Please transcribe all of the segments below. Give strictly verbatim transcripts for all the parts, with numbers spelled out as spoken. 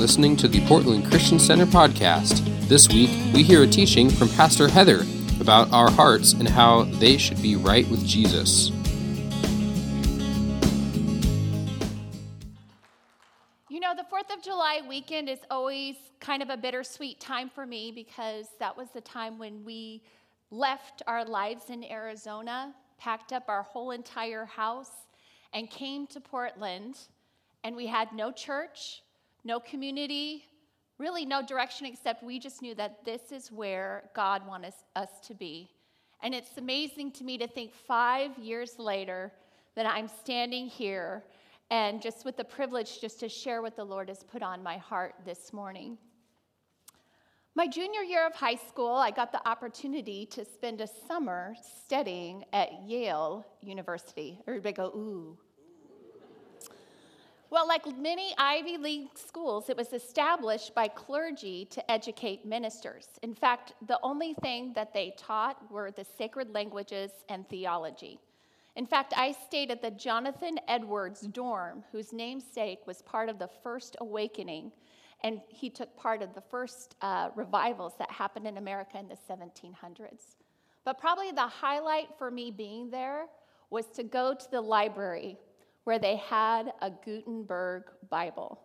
listening to the Portland Christian Center podcast. This week, we hear a teaching from Pastor Heather about our hearts and how they should be right with Jesus. You know, the fourth of July weekend is always kind of a bittersweet time for me because that was the time when we left our lives in Arizona, packed up our whole entire house, and came to Portland. And we had no church, no community, really no direction, except we just knew that this is where God wanted us to be. And it's amazing to me to think five years later that I'm standing here and just with the privilege just to share what the Lord has put on my heart this morning. My junior year of high school, I got the opportunity to spend a summer studying at Yale University. Everybody go, ooh. Well, like many Ivy League schools, it was established by clergy to educate ministers. In fact, the only thing that they taught were the sacred languages and theology. In fact, I stayed at the Jonathan Edwards dorm, whose namesake was part of the First Awakening, and he took part of the first uh, revivals that happened in America in the seventeen hundreds. But probably the highlight for me being there was to go to the library where they had a Gutenberg Bible.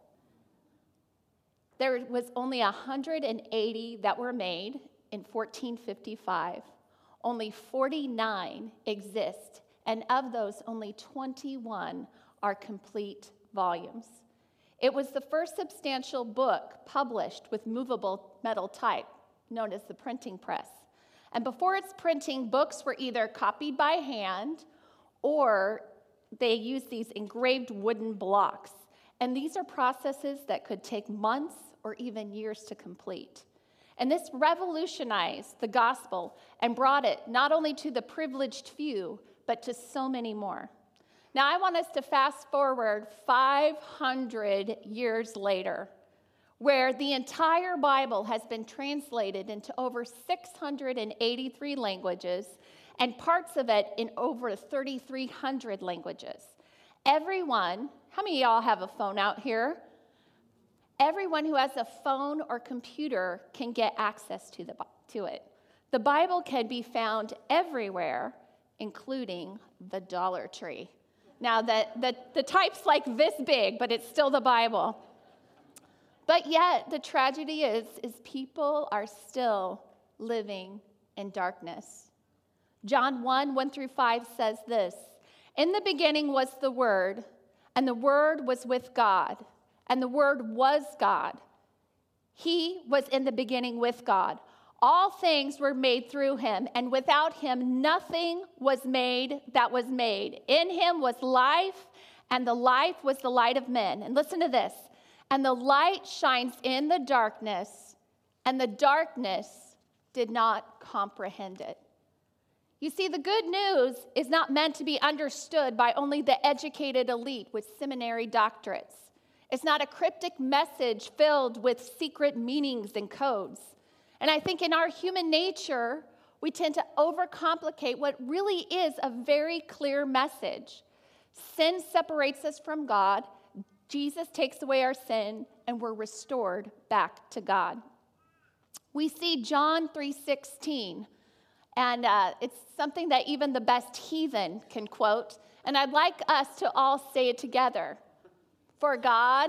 There was only one hundred eighty that were made in fourteen fifty-five. Only forty-nine exist, and of those, only twenty-one are complete volumes. It was the first substantial book published with movable metal type, known as the printing press. And before its printing, books were either copied by hand or they used these engraved wooden blocks. And these are processes that could take months or even years to complete. And this revolutionized the gospel and brought it not only to the privileged few, but to so many more. Now, I want us to fast forward five hundred years later, where the entire Bible has been translated into over six hundred eighty-three languages, and parts of it in over thirty-three hundred languages. Everyone, how many of y'all have a phone out here? Everyone who has a phone or computer can get access to, the, to it. The Bible can be found everywhere, including the Dollar Tree. Now, the, the, the type's like this big, but it's still the Bible. But yet, the tragedy is, is people are still living in darkness. John one, one through five says this, "In the beginning was the Word, and the Word was with God, and the Word was God. He was in the beginning with God. All things were made through him, and without him nothing was made that was made. In him was life, and the life was the light of men." And listen to this. "And the light shines in the darkness, and the darkness did not comprehend it." You see, the good news is not meant to be understood by only the educated elite with seminary doctorates. It's not a cryptic message filled with secret meanings and codes. And I think in our human nature, we tend to overcomplicate what really is a very clear message. Sin separates us from God. Jesus takes away our sin, and we're restored back to God. We see John three sixteen, and uh, it's something that even the best heathen can quote. And I'd like us to all say it together. "For God..."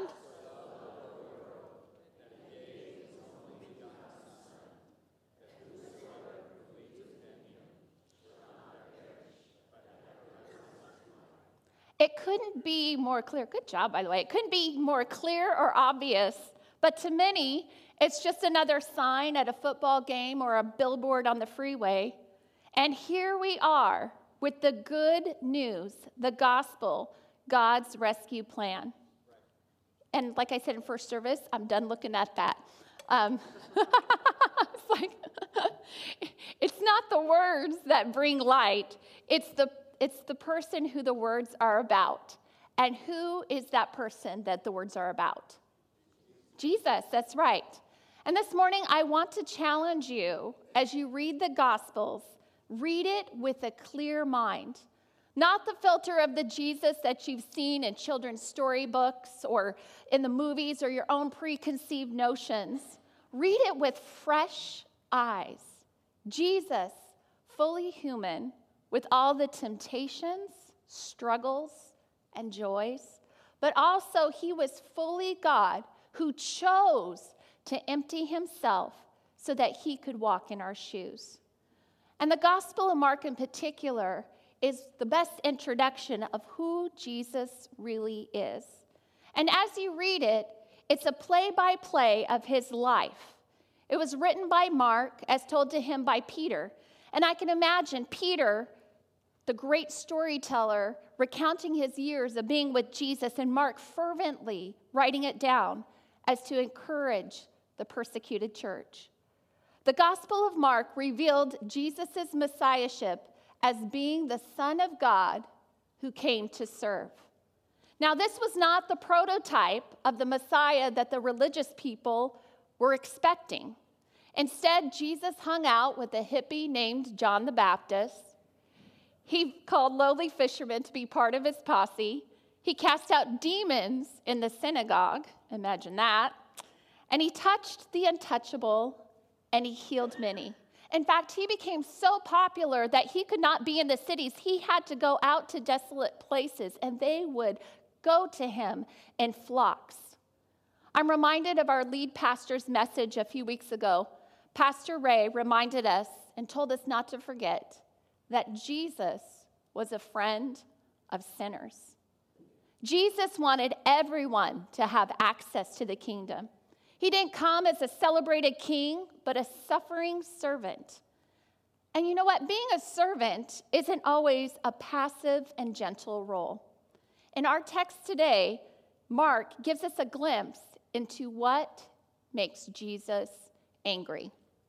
It couldn't be more clear. Good job, by the way. It couldn't be more clear or obvious, but to many, it's just another sign at a football game or a billboard on the freeway. And here we are with the good news, the gospel, God's rescue plan. And like I said in first service, I'm done looking at that. Um, it's like, it's not the words that bring light. It's the It's the person who the words are about. And who is that person that the words are about? Jesus, that's right. And this morning, I want to challenge you as you read the Gospels, read it with a clear mind. Not the filter of the Jesus that you've seen in children's storybooks or in the movies or your own preconceived notions. Read it with fresh eyes. Jesus, fully human, with all the temptations, struggles, and joys, but also he was fully God who chose to empty himself so that he could walk in our shoes. And the Gospel of Mark in particular is the best introduction of who Jesus really is. And as you read it, it's a play-by-play of his life. It was written by Mark, as told to him by Peter. And I can imagine Peter, the great storyteller, recounting his years of being with Jesus, and Mark fervently writing it down as to encourage the persecuted church. The Gospel of Mark revealed Jesus' messiahship as being the Son of God who came to serve. Now, this was not the prototype of the Messiah that the religious people were expecting. Instead, Jesus hung out with a hippie named John the Baptist. He called lowly fishermen to be part of his posse. He cast out demons in the synagogue. Imagine that. And he touched the untouchable, and he healed many. In fact, he became so popular that he could not be in the cities. He had to go out to desolate places, and they would go to him in flocks. I'm reminded of our lead pastor's message a few weeks ago. Pastor Ray reminded us and told us not to forget that Jesus was a friend of sinners. Jesus wanted everyone to have access to the kingdom. He didn't come as a celebrated king, but a suffering servant. And you know what? Being a servant isn't always a passive and gentle role. In our text today, Mark gives us a glimpse into what makes Jesus angry.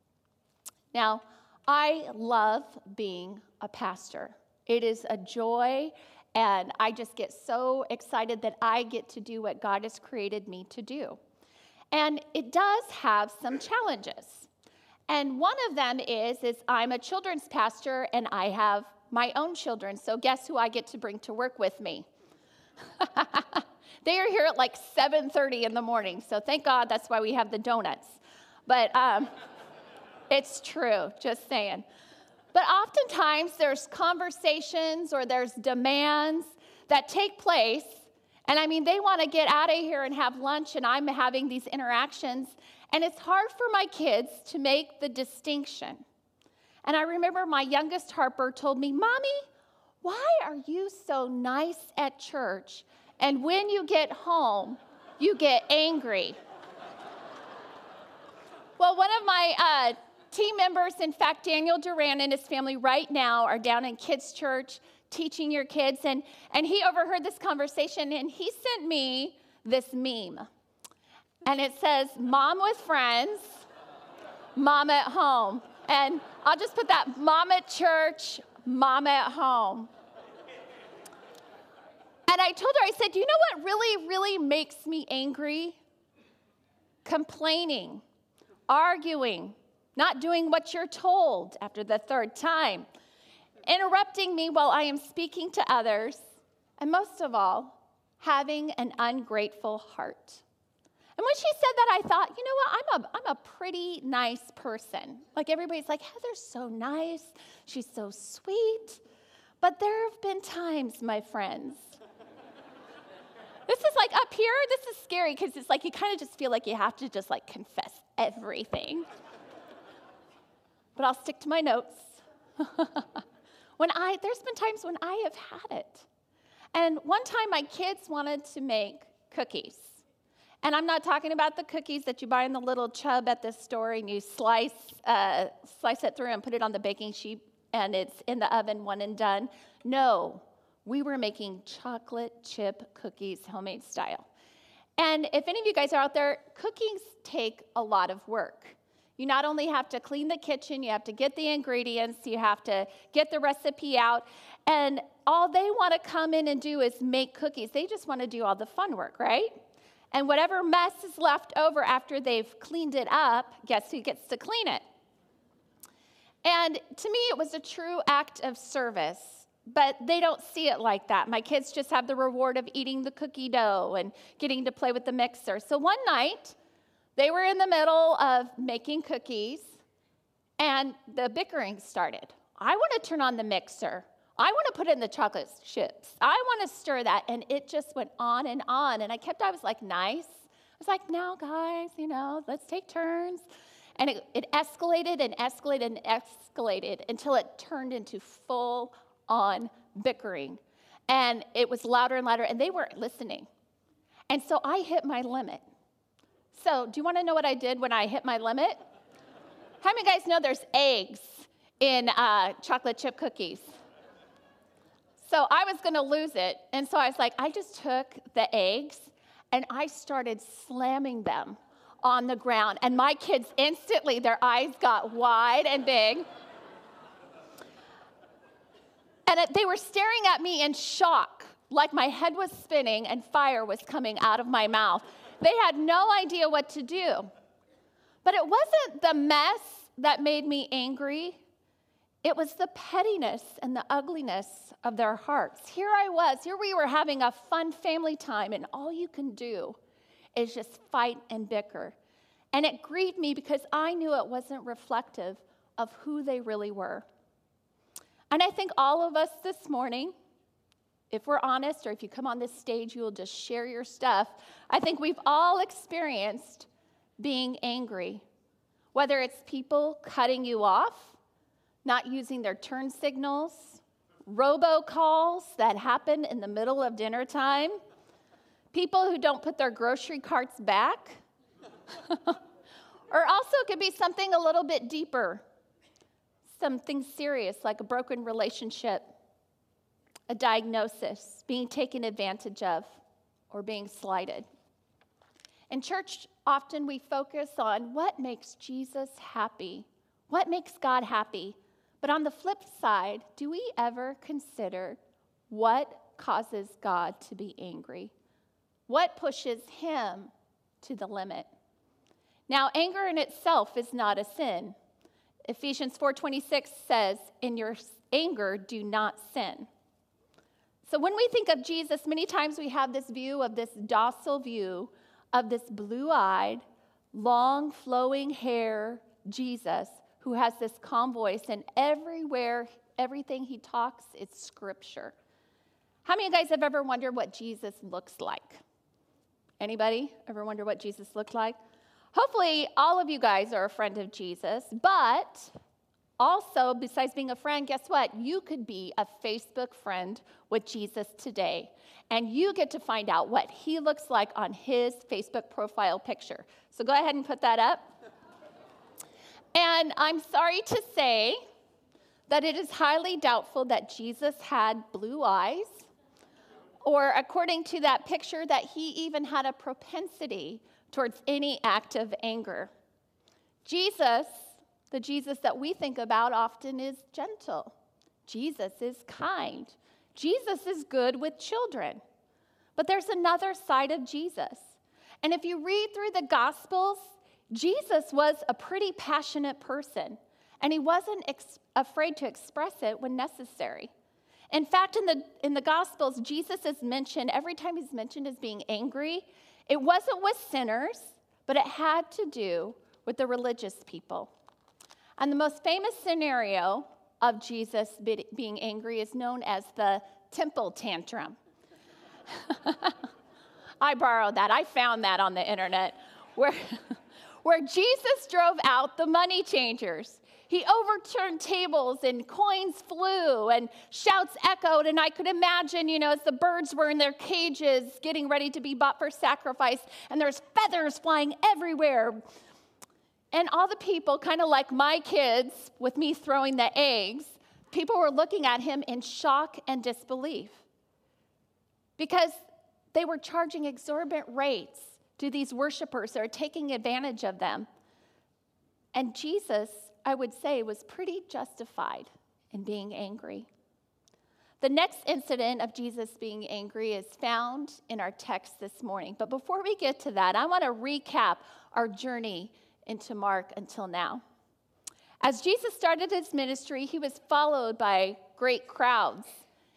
Now, I love being a pastor. It is a joy, and I just get so excited that I get to do what God has created me to do. And it does have some challenges. And one of them is, is I'm a children's pastor, and I have my own children. So guess who I get to bring to work with me? They are here at like seven thirty in the morning. So thank God that's why we have the donuts. But um, it's true, just saying. But oftentimes there's conversations or there's demands that take place. And I mean, they want to get out of here and have lunch, and I'm having these interactions. And it's hard for my kids to make the distinction. And I remember my youngest, Harper, told me, "Mommy, why are you so nice at church? And when you get home, you get angry." Well, one of my uh, team members, in fact, Daniel Duran and his family right now are down in kids' church teaching your kids. And, and he overheard this conversation, and he sent me this meme. And it says, "Mom with friends, mom at home." And I'll just put that, mom at church, mom at home. And I told her, I said, "You know what really, really makes me angry? Complaining, arguing, not doing what you're told after the third time, interrupting me while I am speaking to others, and most of all, having an ungrateful heart." And when she said that, I thought, you know what, I'm a, I'm a pretty nice person. Like, everybody's like, "Heather's so nice, she's so sweet." But there have been times, my friends, this is like up here, this is scary because it's like you kind of just feel like you have to just like confess everything. But I'll stick to my notes. When I, there's been times when I have had it. And one time my kids wanted to make cookies. And I'm not talking about the cookies that you buy in the little tub at the store and you slice, uh, slice it through and put it on the baking sheet and it's in the oven, one and done. No, we were making chocolate chip cookies, homemade style. And if any of you guys are out there, cookies take a lot of work. You not only have to clean the kitchen, you have to get the ingredients, you have to get the recipe out, and all they want to come in and do is make cookies. They just want to do all the fun work, right? And whatever mess is left over after they've cleaned it up, guess who gets to clean it? And to me, it was a true act of service But they don't see it like that. My kids just have the reward of eating the cookie dough and getting to play with the mixer. So one night, they were in the middle of making cookies, and the bickering started. I want to turn on the mixer. I want to put in the chocolate chips. I want to stir that. And it just went on and on. And I kept, I was like, nice. I was like, now, guys, you know, let's take turns. And it, it escalated and escalated and escalated until it turned into full-on bickering. And it was louder and louder, and they weren't listening. And so I hit my limit. So do you want to know what I did when I hit my limit? How many of you guys know there's eggs in uh, chocolate chip cookies? So I was going to lose it. And so I was like, I just took the eggs, and I started slamming them on the ground. And my kids instantly, their eyes got wide and big. And it, they were staring at me in shock, like my head was spinning and fire was coming out of my mouth. They had no idea what to do. But it wasn't the mess that made me angry. It was the pettiness and the ugliness of their hearts. Here I was, here we were having a fun family time, and all you can do is just fight and bicker. And it grieved me because I knew it wasn't reflective of who they really were. And I think all of us this morning, if we're honest, or if you come on this stage, you will just share your stuff. I think we've all experienced being angry, whether it's people cutting you off, not using their turn signals, robocalls that happen in the middle of dinner time, people who don't put their grocery carts back, or also it could be something a little bit deeper, something serious like a broken relationship, a diagnosis, being taken advantage of, or being slighted. In church, often we focus on what makes Jesus happy, what makes God happy. But on the flip side, do we ever consider what causes God to be angry? What pushes him to the limit? Now, anger in itself is not a sin. Ephesians four twenty-six says, in your anger, do not sin. So when we think of Jesus, many times we have this view of this docile view of this blue-eyed, long flowing hair Jesus who has this calm voice, and everywhere, everything he talks is scripture. How many of you guys have ever wondered what Jesus looks like? Anybody ever wonder what Jesus looked like? Hopefully, all of you guys are a friend of Jesus, but also, besides being a friend, guess what? You could be a Facebook friend with Jesus today, and you get to find out what he looks like on his Facebook profile picture. So go ahead and put that up. And I'm sorry to say that it is highly doubtful that Jesus had blue eyes, or according to that picture, that he even had a propensity towards any act of anger. Jesus, the Jesus that we think about often, is gentle. Jesus is kind. Jesus is good with children. But there's another side of Jesus. And if you read through the Gospels, Jesus was a pretty passionate person, and he wasn't ex- afraid to express it when necessary. In fact, in the in the Gospels, Jesus is mentioned, every time he's mentioned as being angry, it wasn't with sinners, but it had to do with the religious people. And the most famous scenario of Jesus be, being angry is known as the temple tantrum. I borrowed that. I found that on the internet, where, where Jesus drove out the money changers. He overturned tables and coins flew and shouts echoed. And I could imagine, you know, as the birds were in their cages getting ready to be bought for sacrifice, and there's feathers flying everywhere. And all the people, kind of like my kids with me throwing the eggs, people were looking at him in shock and disbelief because they were charging exorbitant rates to these worshipers that are taking advantage of them. And Jesus, I would say, was pretty justified in being angry. The next incident of Jesus being angry is found in our text this morning. But before we get to that, I want to recap our journey into Mark until now. As Jesus started his ministry, he was followed by great crowds.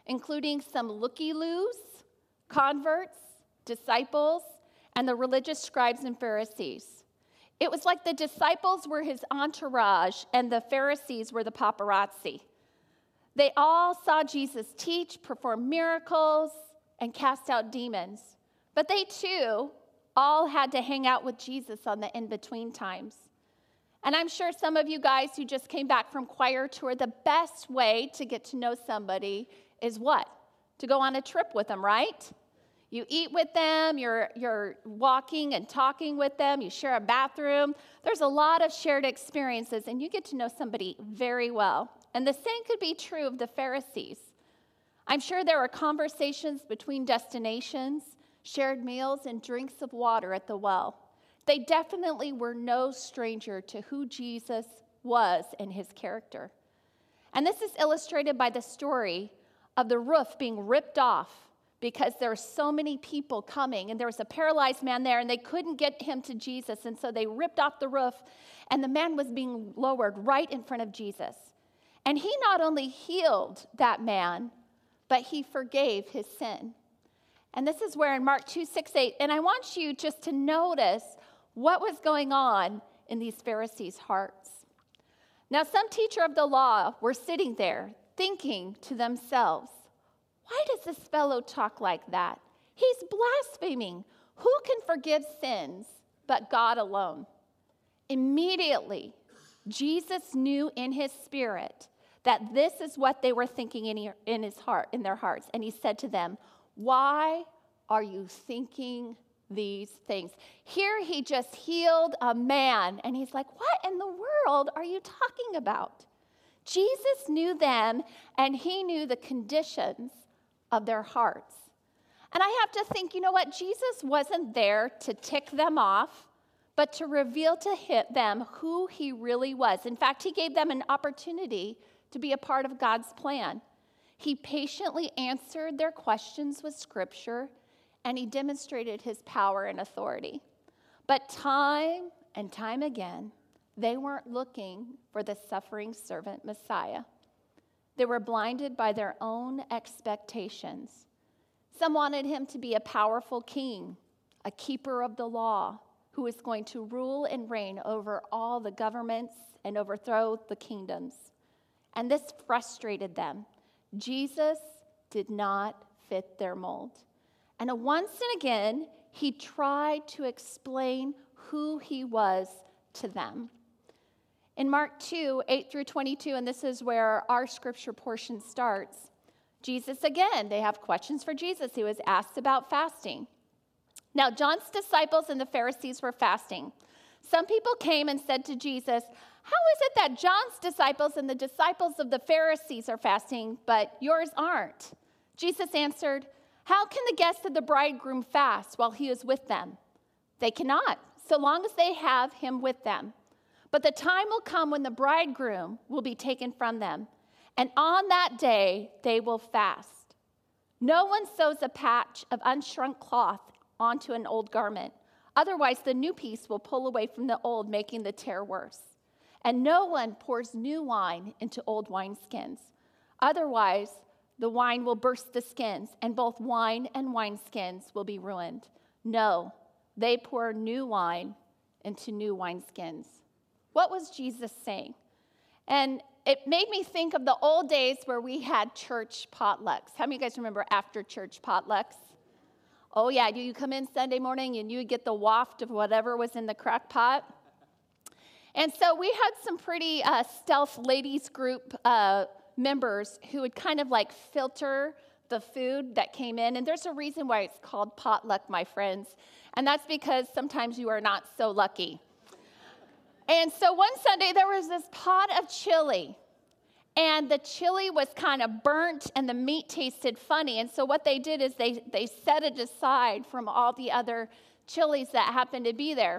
including some looky-loos, converts, disciples, and the religious scribes and Pharisees. It was like the disciples were his entourage and the Pharisees were the paparazzi. They all saw Jesus teach, perform miracles, and cast out demons. But they too all had to hang out with Jesus on the in-between times. And I'm sure some of you guys who just came back from choir tour, the best way to get to know somebody is what? To go on a trip with them, right? You eat with them, you're, you're walking and talking with them, you share a bathroom. There's a lot of shared experiences, and you get to know somebody very well. And the same could be true of the Pharisees. I'm sure there were conversations between destinations, shared meals, and drinks of water at the well. They definitely were no stranger to who Jesus was and his character. And this is illustrated by the story of the roof being ripped off because there were so many people coming, and there was a paralyzed man there, and they couldn't get him to Jesus, and so they ripped off the roof, and the man was being lowered right in front of Jesus. And he not only healed that man, but he forgave his sin. And this is where in Mark two, six, eight, and I want you just to notice what was going on in these Pharisees' hearts. Now, some teacher of the law were sitting there thinking to themselves, why does this fellow talk like that? He's blaspheming. Who can forgive sins but God alone? Immediately, Jesus knew in his spirit that this is what they were thinking in, in his heart, in their hearts. And he said to them, why are you thinking these things? Here he just healed a man, and he's like, what in the world are you talking about? Jesus knew them, and he knew the conditions of their hearts. And I have to think, you know what? Jesus wasn't there to tick them off, but to reveal to them who he really was. In fact, he gave them an opportunity to be a part of God's plan. He patiently answered their questions with scripture, and he demonstrated his power and authority. But time and time again, they weren't looking for the suffering servant Messiah. They were blinded by their own expectations. Some wanted him to be a powerful king, a keeper of the law, who is going to rule and reign over all the governments and overthrow the kingdoms. And this frustrated them. Jesus did not fit their mold. And once and again, he tried to explain who he was to them. In Mark two, eight through twenty-two, and this is where our scripture portion starts, Jesus again, they have questions for Jesus. He was asked about fasting. Now, John's disciples and the Pharisees were fasting. Some people came and said to Jesus, how is it that John's disciples and the disciples of the Pharisees are fasting, but yours aren't? Jesus answered, how can the guests of the bridegroom fast while he is with them? They cannot, so long as they have him with them. But the time will come when the bridegroom will be taken from them, and on that day they will fast. No one sews a patch of unshrunk cloth onto an old garment. Otherwise, the new piece will pull away from the old, making the tear worse. And no one pours new wine into old wineskins. Otherwise, the wine will burst the skins, and both wine and wineskins will be ruined. No, they pour new wine into new wineskins. What was Jesus saying? And it made me think of the old days where we had church potlucks. How many of you guys remember after church potlucks? Oh, yeah, you come in Sunday morning and you would get the waft of whatever was in the crock pot. And so we had some pretty uh, stealth ladies group uh, members who would kind of like filter the food that came in. And there's a reason why it's called potluck, my friends. And that's because sometimes you are not so lucky. And so one Sunday there was this pot of chili. And the chili was kind of burnt and the meat tasted funny. And so what they did is they, they set it aside from all the other chilies that happened to be there.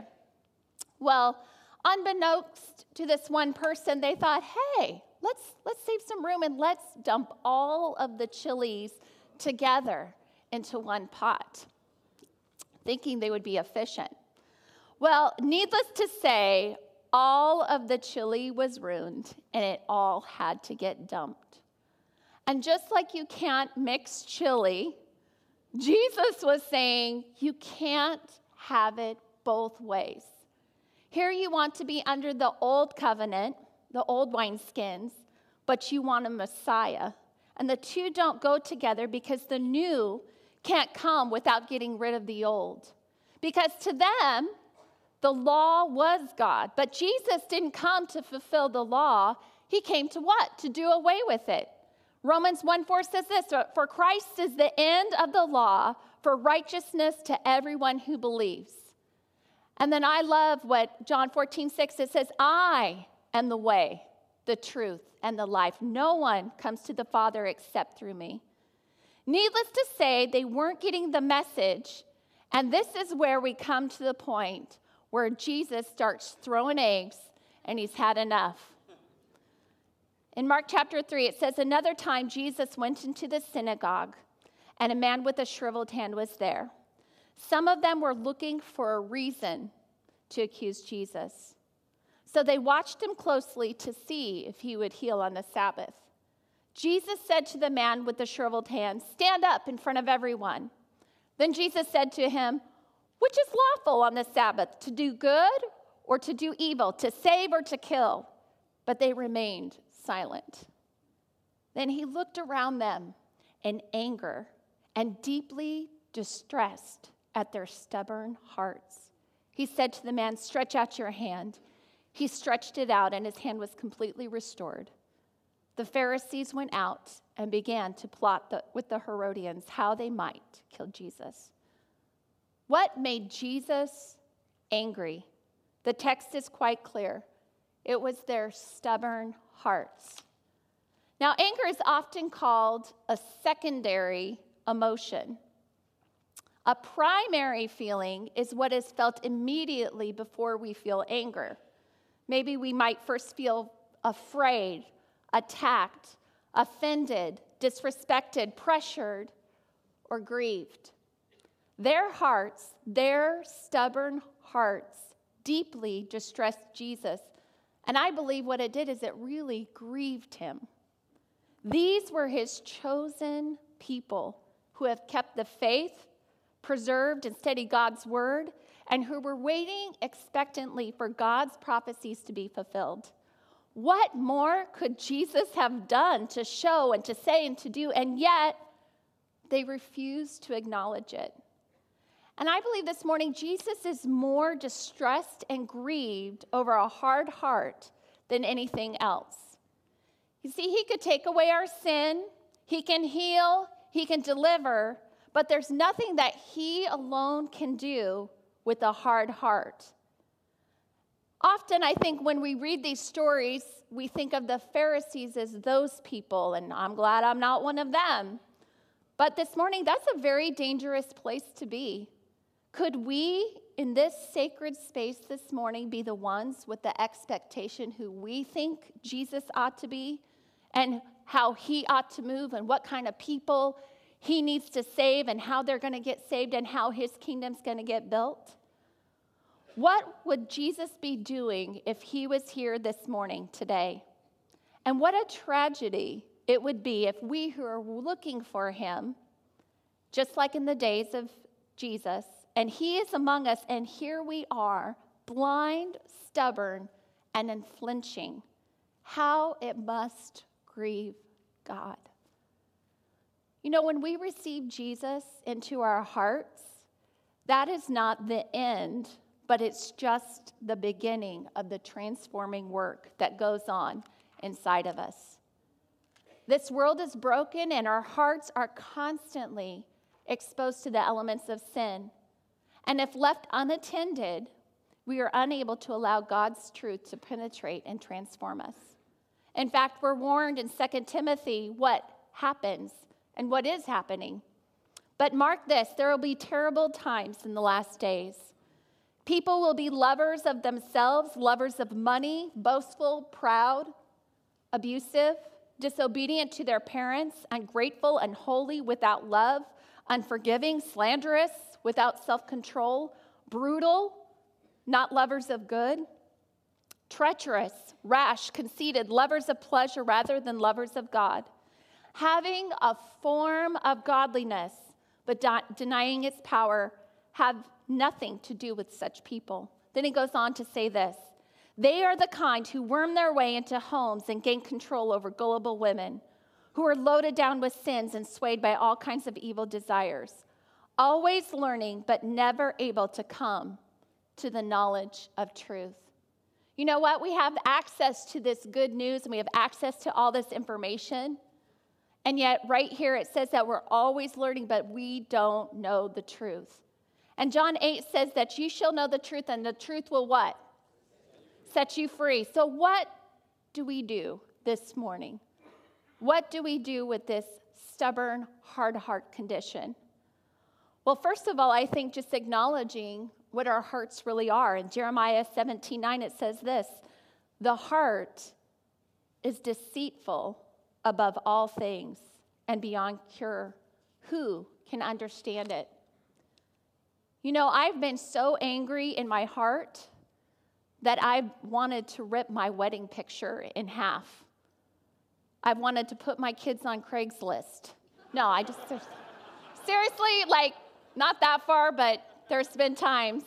Well, unbeknownst to this one person, they thought, hey, let's let's save some room and let's dump all of the chilies together into one pot, thinking they would be efficient. Well, needless to say, all of the chili was ruined and it all had to get dumped. And just like you can't mix chili, Jesus was saying you can't have it both ways. Here you want to be under the old covenant, the old wineskins, but you want a Messiah. And the two don't go together because the new can't come without getting rid of the old. Because to them, the law was God. But Jesus didn't come to fulfill the law. He came to what? To do away with it. Romans one four says this, for Christ is the end of the law for righteousness to everyone who believes. And then I love what John fourteen six, it says, I am the way, the truth, and the life. No one comes to the Father except through me. Needless to say, they weren't getting the message. And this is where we come to the point where Jesus starts throwing eggs and he's had enough. In Mark chapter three, it says, another time Jesus went into the synagogue and a man with a shriveled hand was there. Some of them were looking for a reason to accuse Jesus. So they watched him closely to see if he would heal on the Sabbath. Jesus said to the man with the shriveled hand, stand up in front of everyone. Then Jesus said to him, which is lawful on the Sabbath, to do good or to do evil, to save or to kill? But they remained silent. Then he looked around them in anger and deeply distressed at their stubborn hearts. He said to the man, stretch out your hand. He stretched it out and his hand was completely restored. The Pharisees went out and began to plot the, with the Herodians how they might kill Jesus. What made Jesus angry? The text is quite clear. It was their stubborn hearts. Now, anger is often called a secondary emotion. A primary feeling is what is felt immediately before we feel anger. Maybe we might first feel afraid, attacked, offended, disrespected, pressured, or grieved. Their hearts, their stubborn hearts, deeply distressed Jesus. And I believe what it did is it really grieved him. These were his chosen people who have kept the faith, preserved and studied God's word, and who were waiting expectantly for God's prophecies to be fulfilled. What more could Jesus have done to show and to say and to do? And yet, they refused to acknowledge it. And I believe this morning, Jesus is more distressed and grieved over a hard heart than anything else. You see, he could take away our sin, he can heal, he can deliver, but there's nothing that he alone can do with a hard heart. Often, I think when we read these stories, we think of the Pharisees as those people, and I'm glad I'm not one of them. But this morning, that's a very dangerous place to be. Could we, in this sacred space this morning, be the ones with the expectation who we think Jesus ought to be and how he ought to move and what kind of people he needs to save and how they're going to get saved and how his kingdom's going to get built? What would Jesus be doing if he was here this morning, today? And what a tragedy it would be if we who are looking for him, just like in the days of Jesus, and he is among us, and here we are, blind, stubborn, and unflinching. How it must grieve God. You know, when we receive Jesus into our hearts, that is not the end, but it's just the beginning of the transforming work that goes on inside of us. This world is broken, and our hearts are constantly exposed to the elements of sin. And if left unattended, we are unable to allow God's truth to penetrate and transform us. In fact, we're warned in Second Timothy what happens and what is happening. But mark this, there will be terrible times in the last days. People will be lovers of themselves, lovers of money, boastful, proud, abusive, disobedient to their parents, ungrateful, unholy, without love, unforgiving, slanderous, without self-control, brutal, not lovers of good, treacherous, rash, conceited, lovers of pleasure rather than lovers of God, having a form of godliness, but de- denying its power, have nothing to do with such people. Then he goes on to say this. They are the kind who worm their way into homes and gain control over gullible women, who are loaded down with sins and swayed by all kinds of evil desires, always learning but never able to come to the knowledge of truth. You know what? We have access to this good news and we have access to all this information. And yet right here it says that we're always learning, but we don't know the truth. And John eight says that you shall know the truth, and the truth will what? Set you free. So what do we do this morning? What do we do with this stubborn, hard heart condition? Well, first of all, I think just acknowledging what our hearts really are. In Jeremiah seventeen nine, it says this, the heart is deceitful above all things and beyond cure. Who can understand it? You know, I've been so angry in my heart that I've wanted to rip my wedding picture in half. I've wanted to put my kids on Craigslist. No, I just, seriously, like, not that far, but there's been times.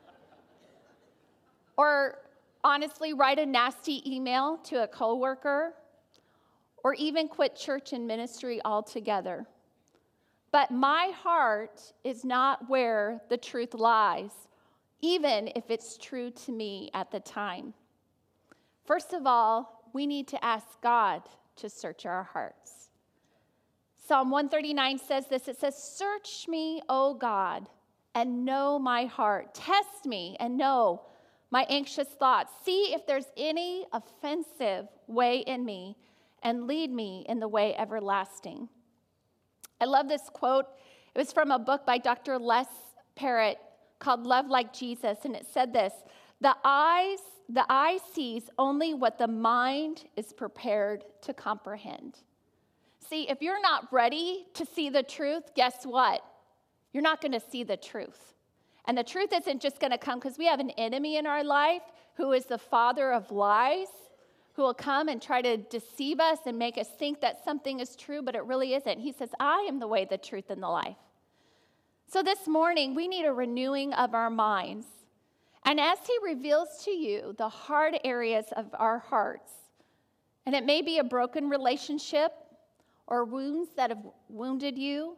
Or honestly, write a nasty email to a coworker, or even quit church and ministry altogether. But my heart is not where the truth lies, even if it's true to me at the time. First of all, we need to ask God to search our hearts. Psalm one thirty-nine says this, it says, search me, O God, and know my heart. Test me and know my anxious thoughts. See if there's any offensive way in me, and lead me in the way everlasting. I love this quote. It was from a book by Doctor Les Parrott called Love Like Jesus, and it said this, the eyes, the eye sees only what the mind is prepared to comprehend. See, if you're not ready to see the truth, guess what? You're not going to see the truth. And the truth isn't just going to come because we have an enemy in our life who is the father of lies, who will come and try to deceive us and make us think that something is true, but it really isn't. He says, I am the way, the truth, and the life. So this morning, we need a renewing of our minds. And as he reveals to you the hard areas of our hearts, and it may be a broken relationship or wounds that have wounded you,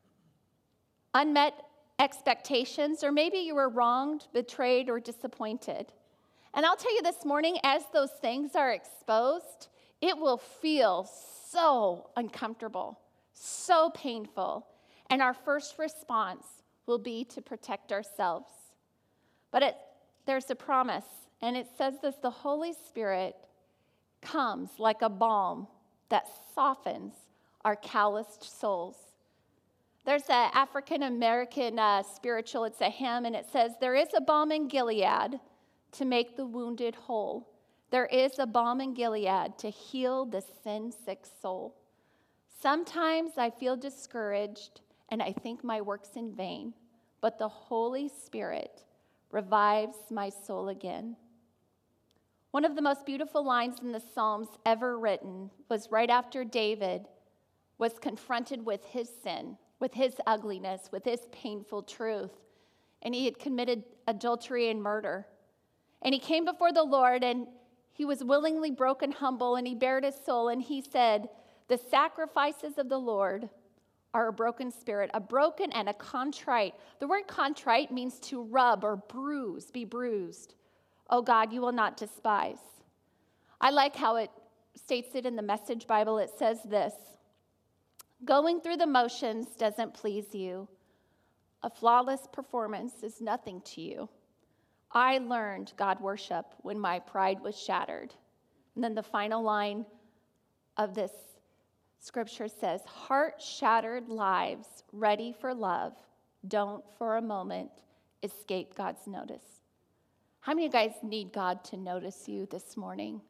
unmet expectations, or maybe you were wronged, betrayed, or disappointed. And I'll tell you this morning, as those things are exposed, it will feel so uncomfortable, so painful, and our first response will be to protect ourselves. But it, there's a promise, and it says this, the Holy Spirit comes like a balm that softens our calloused souls. There's an African-American uh, spiritual, it's a hymn, and it says, there is a balm in Gilead to make the wounded whole. There is a balm in Gilead to heal the sin-sick soul. Sometimes I feel discouraged and I think my work's in vain, but the Holy Spirit revives my soul again. One of the most beautiful lines in the Psalms ever written was right after David was confronted with his sin, with his ugliness, with his painful truth, and he had committed adultery and murder. And he came before the Lord, and he was willingly broken, humble, and he bared his soul, and he said, the sacrifices of the Lord are a broken spirit, a broken and a contrite. The word contrite means to rub or bruise, be bruised. Oh God, you will not despise. I like how it states it in the Message Bible. It says this, going through the motions doesn't please you. A flawless performance is nothing to you. I learned God worship when my pride was shattered. And then the final line of this scripture says, heart-shattered lives ready for love don't for a moment escape God's notice. How many of you guys need God to notice you this morning?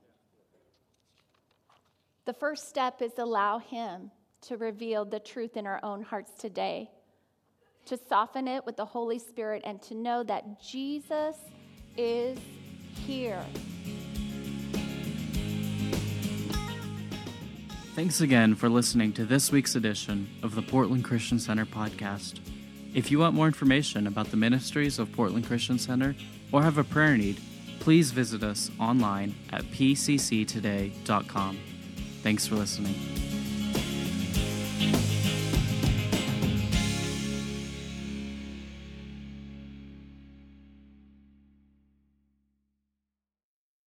The first step is allow him to reveal the truth in our own hearts today, to soften it with the Holy Spirit, and to know that Jesus is here. Thanks again for listening to this week's edition of the Portland Christian Center podcast. If you want more information about the ministries of Portland Christian Center or have a prayer need, please visit us online at p c c today dot com. Thanks for listening.